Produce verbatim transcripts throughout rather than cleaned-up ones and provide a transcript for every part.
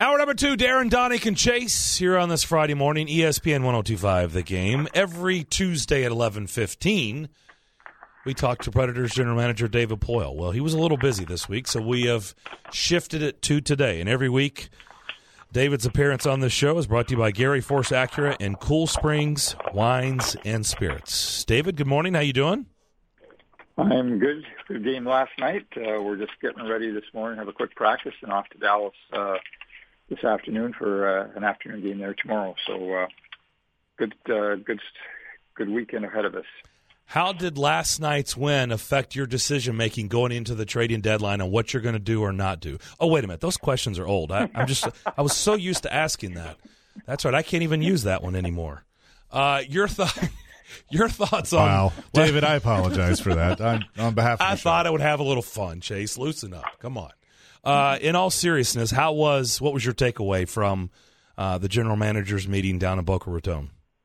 Hour number two, Darren, Donick, and Chase here on this Friday morning, E S P N one oh two point five The Game. Every Tuesday at eleven fifteen, we talk to Predators General Manager David Poile. Well, he was a little busy this week, so we have shifted it to today. And every week, David's appearance on this show is brought to you by Gary Force Acura and Cool Springs Wines and Spirits. David, good morning. How you doing? I'm good. Good game last night. Uh, we're just getting ready this morning, have a quick practice, and off to Dallas uh, this afternoon for uh, an afternoon game there tomorrow. So uh, good, uh, good, good weekend ahead of us. How did last night's win affect your decision-making going into the trading deadline on what you're going to do or not do? Oh, wait a minute. Those questions are old. I, I'm just I was so used to asking that. That's right. I can't even use that one anymore. Uh, your thought, your thoughts on Wow, David, I apologize for that. On, on behalf of I the thought show. I would have a little fun, Chase. Loosen up. Come on. Uh, in all seriousness, how was what was your takeaway from uh, the general manager's meeting down in Boca Raton?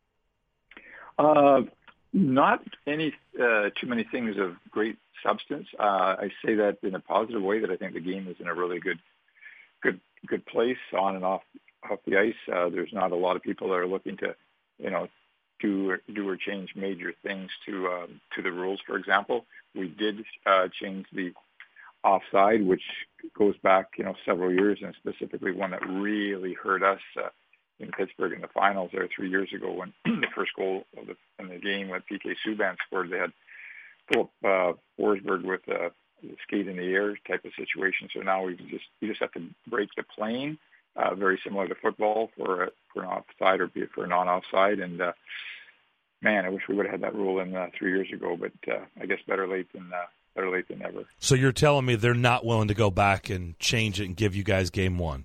Uh, not any uh, too many things of great substance. Uh, I say that in a positive way. That I think the game is in a really good, good, good place on and off off the ice. Uh, there's not a lot of people that are looking to, you know, do or, do or change major things to um, to the rules. For example, we did uh, change the offside, which goes back, you know, several years, and specifically one that really hurt us uh, in Pittsburgh in the finals there three years ago when the first goal of the, in the game when P K Subban scored. They had Philip uh, Forsberg with a skate in the air type of situation. So now we just we just have to break the plane, uh, very similar to football for a, for an offside or be it for a non-offside. And uh, man, I wish we would have had that rule in uh, three years ago, but uh, I guess better late than uh, better late than never. So you're telling me they're not willing to go back and change it and give you guys game one?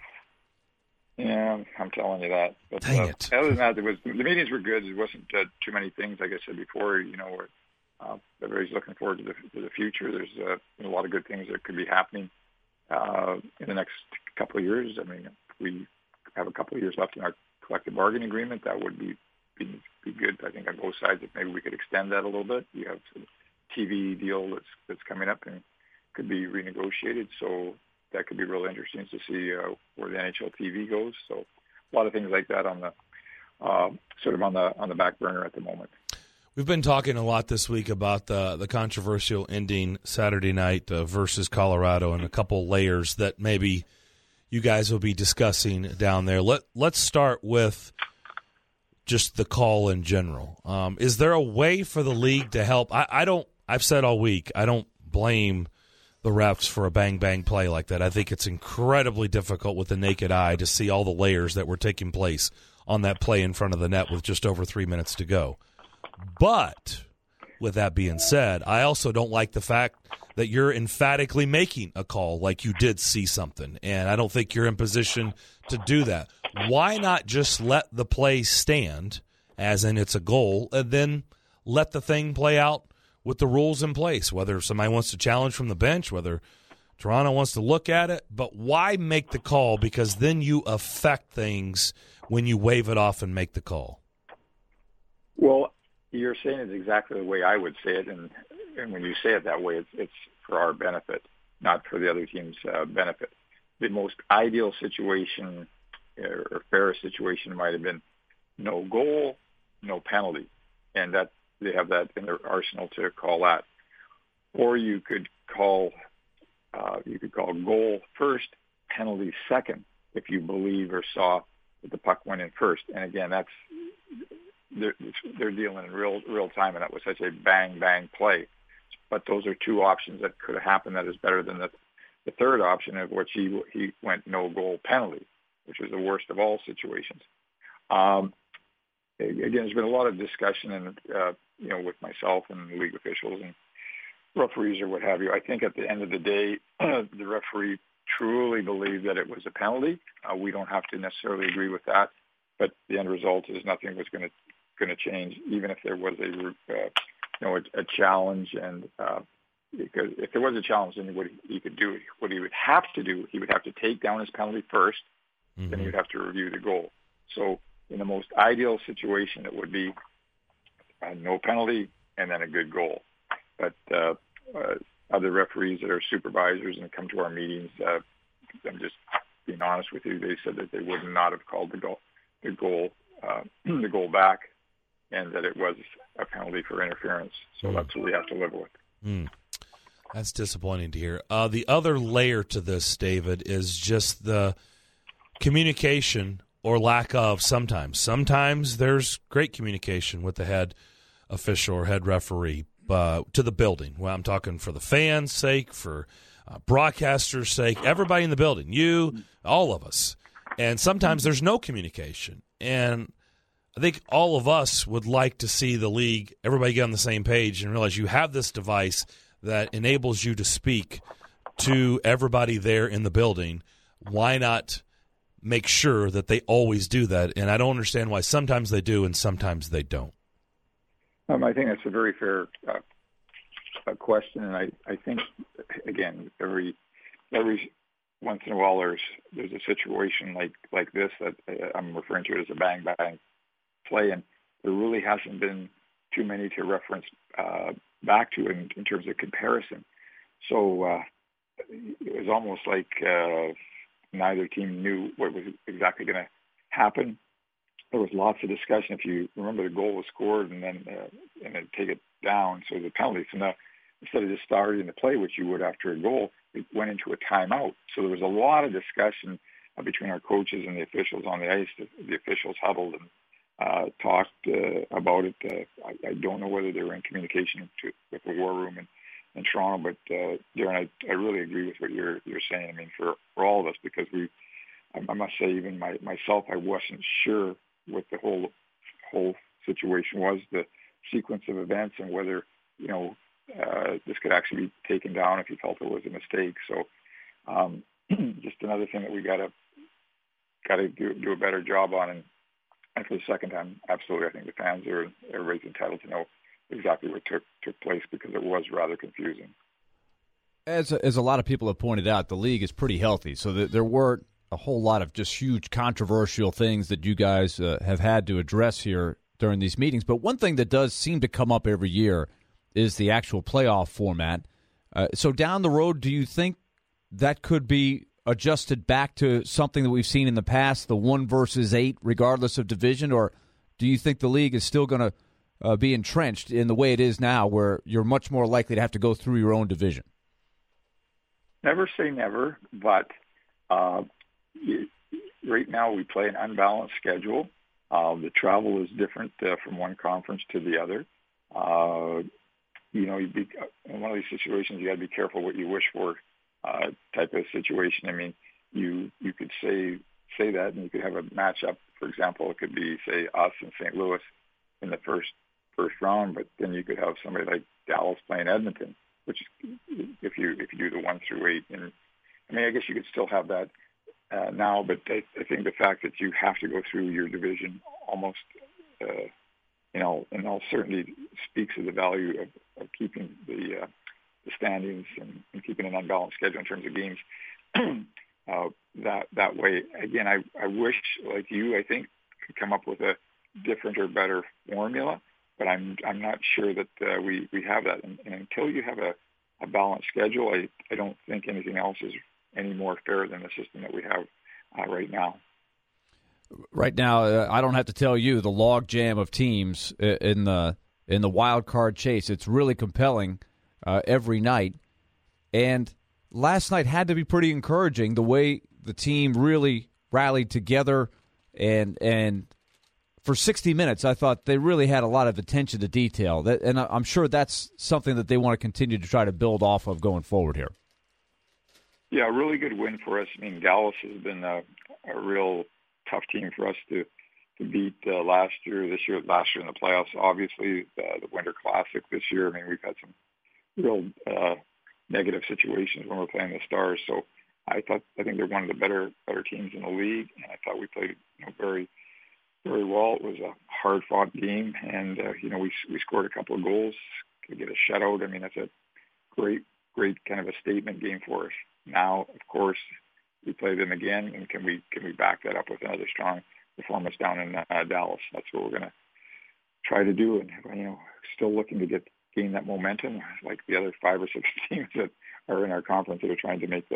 Yeah, I'm telling you that. But, Dang uh, it. Other than that, there was, the meetings were good. There wasn't uh, too many things, like I said before. You know, where, uh, everybody's looking forward to the, to the future. There's uh, a lot of good things that could be happening uh, in the next couple of years. I mean, we have a couple of years left in our collective bargaining agreement. That would be be, be good, I think, on both sides. If maybe we could extend that a little bit. You have some T V deal that's that's coming up and could be renegotiated. So that could be real interesting to see uh, where the N H L T V goes. So a lot of things like that on the uh, sort of on the on the back burner at the moment. We've been talking a lot this week about the the controversial ending Saturday night uh, versus Colorado and a couple layers that maybe you guys will be discussing down there. Let let's start with just the call in general. Um, is there a way for the league to help? I, I don't. I've said all week I don't blame the refs for a bang-bang play like that. I think it's incredibly difficult with the naked eye to see all the layers that were taking place on that play in front of the net with just over three minutes to go. But with that being said, I also don't like the fact that you're emphatically making a call like you did see something, and I don't think you're in position to do that. Why not just let the play stand, as in it's a goal, and then let the thing play out with the rules in place, whether somebody wants to challenge from the bench, whether Toronto wants to look at it. But why make the call? Because then you affect things when you wave it off and make the call. Well, you're saying it exactly the way I would say it, and, and when you say it that way, it's, it's for our benefit, not for the other team's uh, benefit. The most ideal situation or, or fairest situation might have been no goal, no penalty, and that they have that in their arsenal to call that. Or you could call uh, you could call goal first, penalty second, if you believe or saw that the puck went in first. And again, that's they're, they're dealing in real real time, and that was such a bang bang play. But those are two options that could have happened. That is better than the the third option, of which he he went no goal penalty, which was the worst of all situations. Um, again, there's been a lot of discussion and. Uh, you know, with myself and league officials and referees or what have you. I think at the end of the day, the referee truly believed that it was a penalty. Uh, we don't have to necessarily agree with that, but the end result is nothing was going to going to change, even if there was a uh, you know a, a challenge. And uh, because if there was a challenge, then what he could do, what he would have to do, he would have to take down his penalty first, mm-hmm. then he would have to review the goal. So in the most ideal situation, it would be Uh, no penalty, and then a good goal. But uh, uh, other referees that are supervisors and come to our meetings, uh, I'm just being honest with you, they said that they would not have called the goal, the goal, uh, the goal back, and that it was a penalty for interference. So mm. that's what we have to live with. Mm. That's disappointing to hear. Uh, the other layer to this, David, is just the communication or lack of sometimes. Sometimes there's great communication with the head official or head referee uh, to the building. Well, I'm talking for the fans' sake, for uh, broadcasters' sake, everybody in the building, you, all of us. And sometimes there's no communication. And I think all of us would like to see the league, everybody get on the same page and realize you have this device that enables you to speak to everybody there in the building. Why not make sure that they always do that? And I don't understand why sometimes they do and sometimes they don't. Um, I think that's a very fair uh, uh, question, and I, I think, again, every every once in a while there's there's a situation like, like this that uh, I'm referring to it as a bang-bang play, and there really hasn't been too many to reference uh, back to in, in terms of comparison. So uh, it was almost like uh, neither team knew what was exactly going to happen. There was lots of discussion. If you remember, the goal was scored and then uh, and then take it down, so the penalty. So now, instead of just starting the play, which you would after a goal, it went into a timeout. So there was a lot of discussion uh, between our coaches and the officials on the ice. The, the officials huddled and uh, talked uh, about it. Uh, I, I don't know whether they were in communication to, with the war room in, in Toronto, but uh, Darren, I, I really agree with what you're you're saying. I mean, for, for all of us, because we, I, I must say, even my, myself, I wasn't sure what the whole whole situation was, the sequence of events, and whether, you know, uh, this could actually be taken down if he felt it was a mistake. So um, just another thing that we got to got to do, do a better job on. And, and for the second time, absolutely, I think the fans are, everybody's entitled to know exactly what took took place, because it was rather confusing. As a, as a lot of people have pointed out, the league is pretty healthy, so that there weren't a whole lot of just huge controversial things that you guys uh, have had to address here during these meetings. But one thing that does seem to come up every year is the actual playoff format. Uh, so down the road, do you think that could be adjusted back to something that we've seen in the past, the one versus eight, regardless of division? Or do you think the league is still going to uh, be entrenched in the way it is now, where you're much more likely to have to go through your own division? Never say never, but uh, right now we play an unbalanced schedule. Uh, the travel is different uh, from one conference to the other. Uh, you know, you'd be, in one of these situations, you got to be careful what you wish for, uh, type of situation. I mean, you you could say say that, and you could have a matchup. For example, it could be, say, us and Saint Louis in the first first round, but then you could have somebody like Dallas playing Edmonton, which if you if you do the one through eight, and I mean, I guess you could still have that Uh, now, but I, I think the fact that you have to go through your division almost, uh, you know, in all certainty speaks of the value of, of keeping the, uh, the standings and, and keeping an unbalanced schedule in terms of games. uh, that that way, again, I, I wish, like you, I think, could come up with a different or better formula, but I'm I'm not sure that uh, we, we have that. And, and until you have a, a balanced schedule, I, I don't think anything else is any more fair than the system that we have uh, right now. Right now, uh, I don't have to tell you the log jam of teams in the in the wild card chase. It's really compelling uh, every night. And last night had to be pretty encouraging, the way the team really rallied together. And and for sixty minutes, I thought they really had a lot of attention to detail. That, and I'm sure that's something that they want to continue to try to build off of going forward here. Yeah, a really good win for us. I mean, Dallas has been a, a real tough team for us to to beat uh, last year, this year, last year in the playoffs. Obviously, uh, the Winter Classic this year. I mean, we've had some real uh, negative situations when we're playing the Stars. So I thought I think they're one of the better better teams in the league, and I thought we played, you know, very very well. It was a hard fought game, and uh, you know we we scored a couple of goals to get a shutout. I mean, that's a great great kind of a statement game for us. Now, of course, we play them again, and can we can we back that up with another strong performance down in uh, Dallas? That's what we're going to try to do, and you know, still looking to get gain that momentum, like the other five or six teams that are in our conference that are trying to make the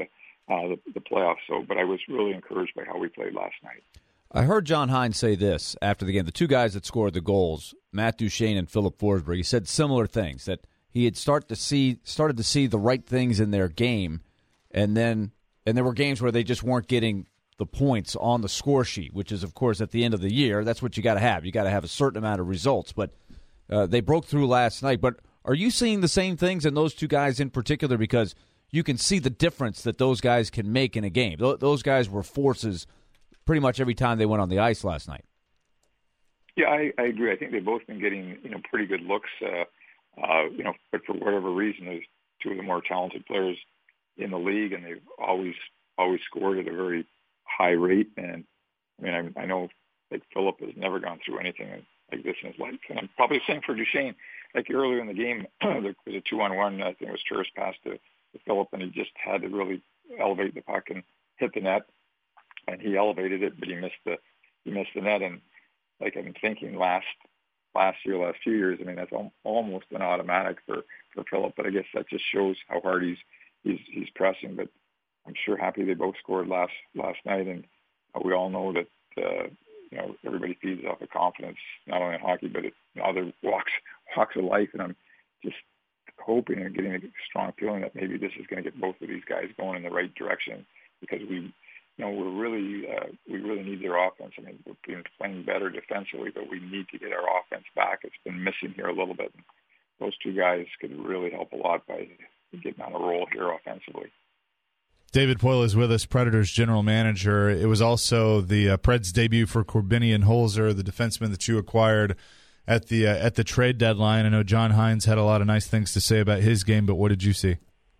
uh, the, the playoffs. So, but I was really encouraged by how we played last night. I heard John Hines say this after the game. The two guys that scored the goals, Matt Duchene and Philip Forsberg, he said similar things, that he had start to see started to see the right things in their game, and then and there were games where they just weren't getting the points on the score sheet, which is, of course, at the end of the year, that's what you got to have. You got to have a certain amount of results. But uh, they broke through last night. But are you seeing the same things in those two guys in particular? Because you can see the difference that those guys can make in a game. Th- those guys were forces pretty much every time they went on the ice last night. Yeah, I, I agree. I think they've both been getting, you know, pretty good looks, uh, uh, you know, but for whatever reason, there's two of the more talented players in the league, and they've always, always scored at a very high rate. And I mean, I, I know like Philip has never gone through anything like this in his life. And I'm probably saying for Duchene, like earlier in the game, there was a two-on-one, I think it was Turris pass to, to Philip, and he just had to really elevate the puck and hit the net. And he elevated it, but he missed the he missed the net. And like I'm thinking last last year, last few years, I mean that's al- almost an automatic for, for Philip. But I guess that just shows how hard he's he's he's pressing. But I'm sure happy they both scored last last night, and uh, we all know that uh, you know everybody feeds off of confidence, not only in hockey but in other walks walks of life. And I'm just hoping and getting a strong feeling that maybe this is going to get both of these guys going in the right direction, because we. You know, we're really, uh, we really need their offense. I mean, we've been playing better defensively, but we need to get our offense back. It's been missing here a little bit. Those two guys could really help a lot by getting on a roll here offensively. David Poile is with us, Predators general manager. It was also the uh, Preds debut for Korbinian Holzer, the defenseman that you acquired at the uh, at the trade deadline. I know John Hines had a lot of nice things to say about his game, but what did you see?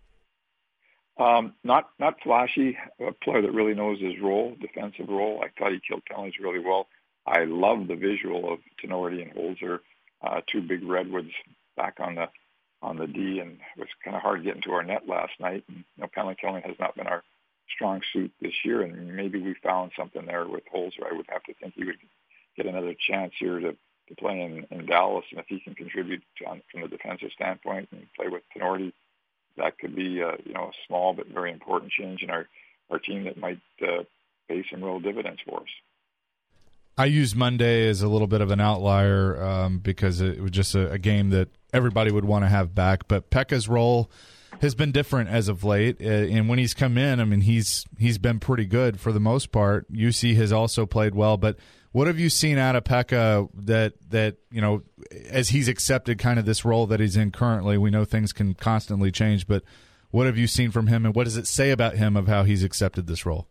Um, not not flashy, a player that really knows his role, defensive role. I thought he killed penalties really well. I love the visual of Tinordi and Holzer, uh, two big redwoods back on the on the D, and it was kind of hard to get into our net last night. And, you know, penalty killing has not been our strong suit this year, and maybe we found something there with Holzer. I would have to think he would get another chance here to, to play in, in Dallas, and if he can contribute to, on, from the defensive standpoint and play with Tinordi, that could be, uh, you know, a small but very important change in our, our team that might uh, pay some real dividends for us. I used Monday as a little bit of an outlier um, because it was just a, a game that everybody would want to have back. But Pekka's role has been different as of late, uh, and when he's come in, I mean, he's he's been pretty good for the most part. U C has also played well, but what have you seen out of Pekka that, that, you know, as he's accepted kind of this role that he's in currently? We know things can constantly change, but what have you seen from him, and what does it say about him of how he's accepted this role?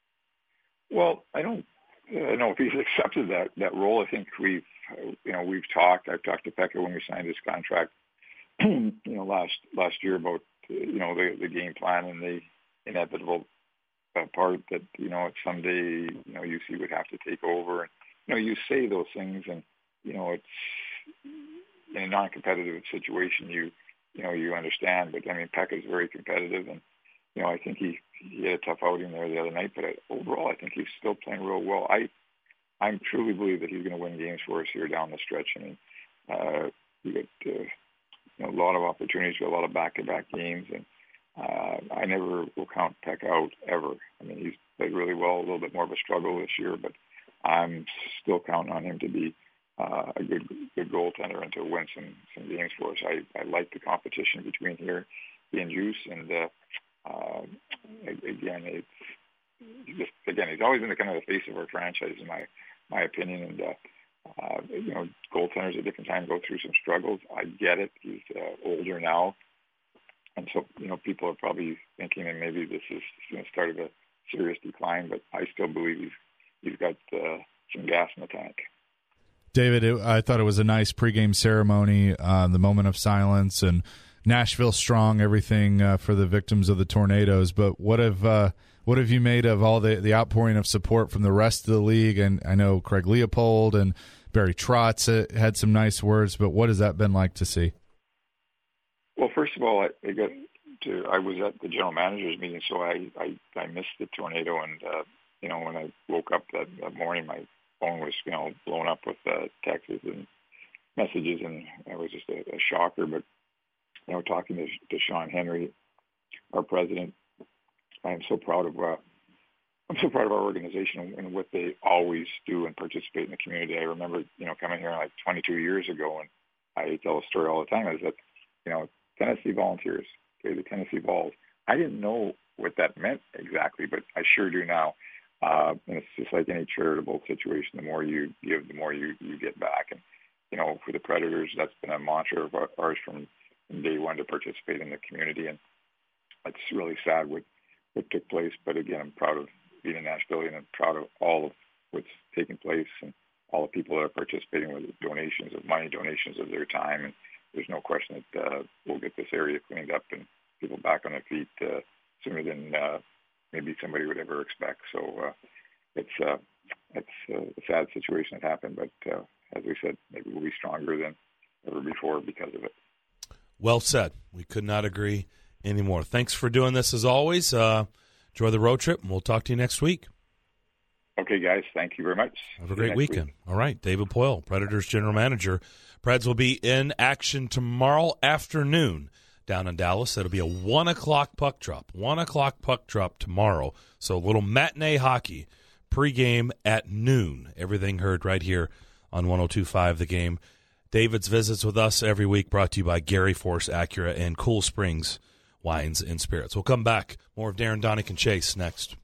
Well, I don't uh, know if he's accepted that, that role. I think we've, uh, you know, we've talked. I've talked to Pekka when we signed his contract, you know, last last year about, uh, you know, the, the game plan and the inevitable Uh, part that, you know, someday, you know, U C would have to take over. And, you know, you say those things and, you know, it's in a non-competitive situation, you, you know, you understand. But, I mean, Pekka's very competitive. And, you know, I think he, he had a tough outing there the other night. But I, overall, I think he's still playing real well. I I truly believe that he's going to win games for us here down the stretch. I mean, uh, we got, uh, you know, a lot of opportunities for a lot of back-to-back games. And, Uh, I never will count Peck out ever. I mean, he's played really well, a little bit more of a struggle this year, but I'm still counting on him to be uh, a good good goaltender and to win some, some games for us. I, I like the competition between here, he and Juice, and uh, uh, again, it's just, again, he's always been the kind of the face of our franchise, in my my opinion. And uh, uh, you know, goaltenders at different times go through some struggles. I get it. He's uh, older now. And so, you know, people are probably thinking that maybe this is you know, start of a serious decline, but I still believe he's, he's got uh, some gas in the tank. David, it, I thought it was a nice pregame ceremony, uh, the moment of silence, and Nashville strong, everything uh, for the victims of the tornadoes. But what have uh, what have you made of all the, the outpouring of support from the rest of the league? And I know Craig Leopold and Barry Trotz had some nice words, but what has that been like to see? Well, first of all, I, I got to. I was at the general manager's meeting, so I I, I missed the tornado, and uh, you know, when I woke up that, that morning, my phone was you know blown up with uh, texts and messages, and it was just a, a shocker. But you know, talking to, to Sean Henry, our president, I'm so proud of uh, I'm so proud of our organization and what they always do and participate in the community. I remember, you know, coming here like twenty-two years ago, and I tell a story all the time, is that, you know, Tennessee Volunteers, okay, the Tennessee Vols, I didn't know what that meant exactly, but I sure do now. Uh, and it's just like any charitable situation. The more you give, the more you, you get back. And, you know, for the Predators, that's been a mantra of ours from, from day one, to participate in the community. And it's really sad what, what took place. But again, I'm proud of being a Nashvilleian and proud of all of what's taking place and all the people that are participating with donations of money, donations of their time. And there's no question that uh, we'll get this area cleaned up and people back on their feet uh, sooner than uh, maybe somebody would ever expect. So uh, it's uh, it's uh, a sad situation that happened, but uh, as we said, maybe we'll be stronger than ever before because of it. Well said. We could not agree anymore. Thanks for doing this as always. Uh, enjoy the road trip, and we'll talk to you next week. Okay, guys. Thank you very much. Have a great weekend. Week. All right. David Poile, Predators general manager. Preds will be in action tomorrow afternoon down in Dallas. It'll be a one o'clock puck drop. one o'clock puck drop tomorrow. So a little matinee hockey pregame at noon. Everything heard right here on one oh two point five The Game. David's visits with us every week, brought to you by Gary Force Acura and Cool Springs Wines and Spirits. We'll come back. More of Darren, Donick, and Chase next.